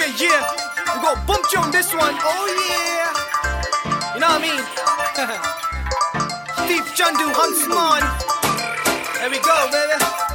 Yeah, we got bump you on this one. Oh yeah. You know what I mean? Steve Chandu, Huntsman. There we go, baby.